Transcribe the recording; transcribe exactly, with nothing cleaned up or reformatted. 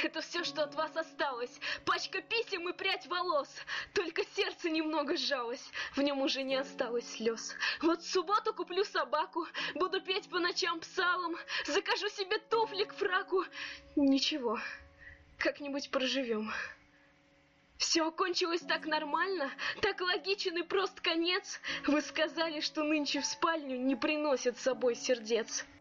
Это все, что от вас осталось. Пачка писем и прядь волос. Только сердце немного сжалось, в нем уже не осталось слез. Вот в субботу куплю собаку, буду петь по ночам псалом, закажу себе туфли к фраку. Ничего, как-нибудь проживем. Все окончилось так нормально, так логичен и прост конец. Вы сказали, что нынче в спальню не приносят с собой сердец.